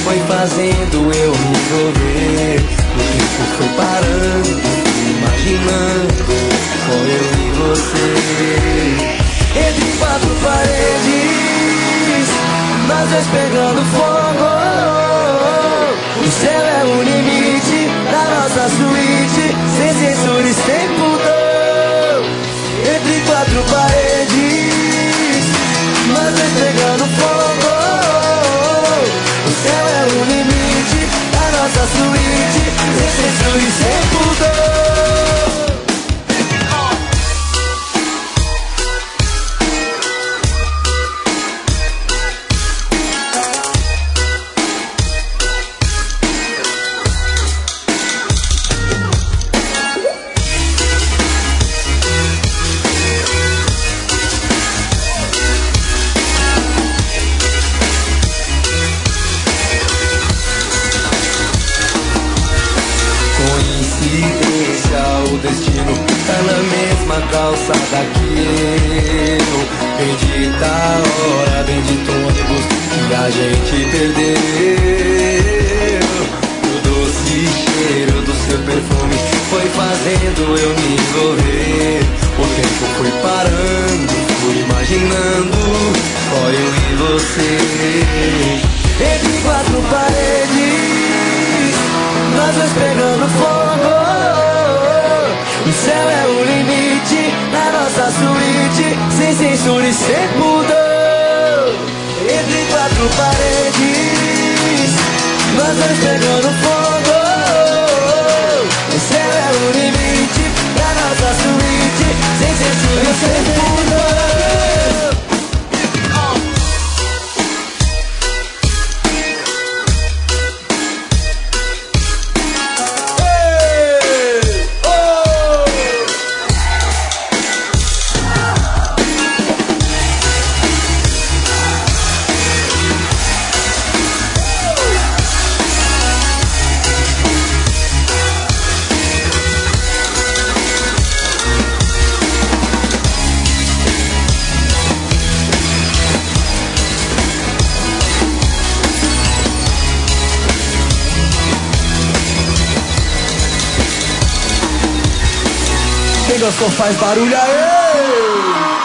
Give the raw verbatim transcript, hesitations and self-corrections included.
foi fazendo eu me envolver. O tempo foi parando, imaginando só eu e você. Entre quatro paredes, nós dois pegando fogo. O céu é o limite da nossa suíte, sem censura e sem pudor. Entre quatro paredes, nós dois pegando fogo. O céu é o limite da nossa suíte, sem censura e sem pudor. O destino tá na mesma calçada que eu. Bendita hora, bendito ônibus que a gente perdeu. O doce cheiro do seu perfume foi fazendo eu me envolver. O tempo foi parando, fui imaginando só eu e você. Entre quatro paredes, nós dois pegando fogo. O céu é o limite da nossa suíte, sem censura e sem pudor. Entre quatro paredes, nós dois pegando fogo. O céu é o limite da nossa suíte, sem censura e sem pudor. Quem gostou faz barulho aí!